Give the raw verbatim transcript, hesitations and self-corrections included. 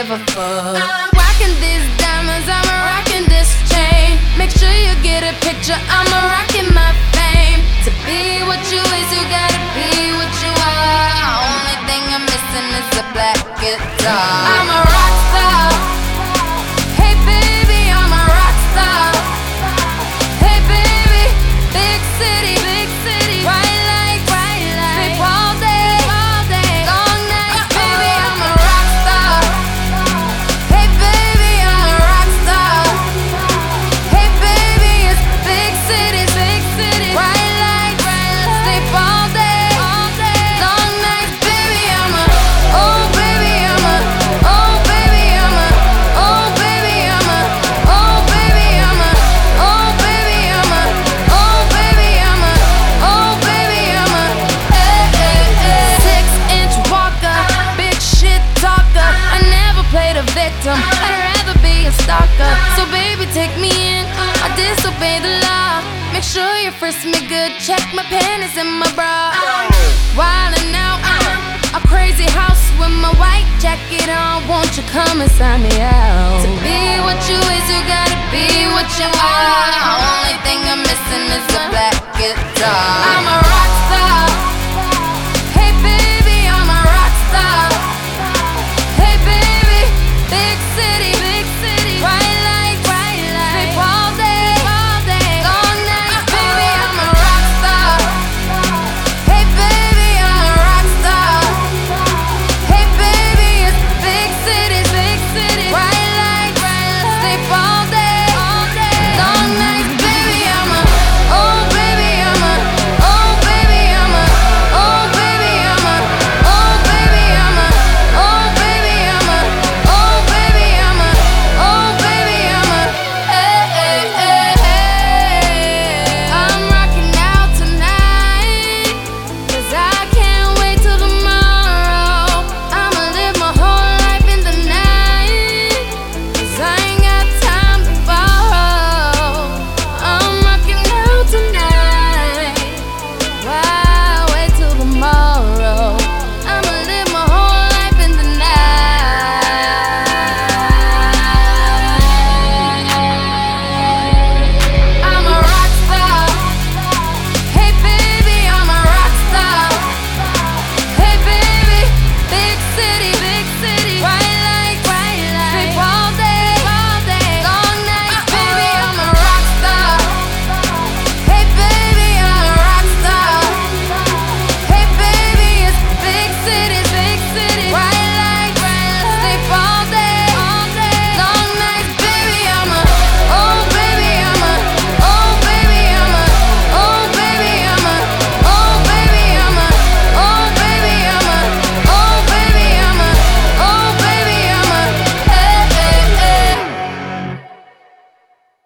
give a fuck. I'm rocking these diamonds, I'm rocking this chain. Make sure you get a picture, I'm rocking my fame. To be what you is, you gotta be what you are. Only thing I'm missing is a black guitar. I'm a rock star. Hey baby, I'm a rock star. Hey baby, big city, big city, bright lights, bright lights, sleep all day, all day, long nights, baby, I'm a rock star. Hey baby, I'm a rock star. Hey baby, it's big city, big city, bright lights, bright lights, sleep all day, all day, long nights, baby, I'm a, oh baby, I'm a, oh baby, I'm a, oh baby, I'm a, oh baby, I'm a, oh baby, I'm a, oh baby, I'm a, oh baby, I'm a, eh, eh, eh. Six inch walker, big shit talker. I never played a victim, I'd rather be a stalker. So baby, take me in, I disobey the law. Make sure you frisk me good, check my panties and my bra. Wildin' out, a crazy house with my white jacket on. Won't you come and sign me out? To be what you is, you gotta be what you are.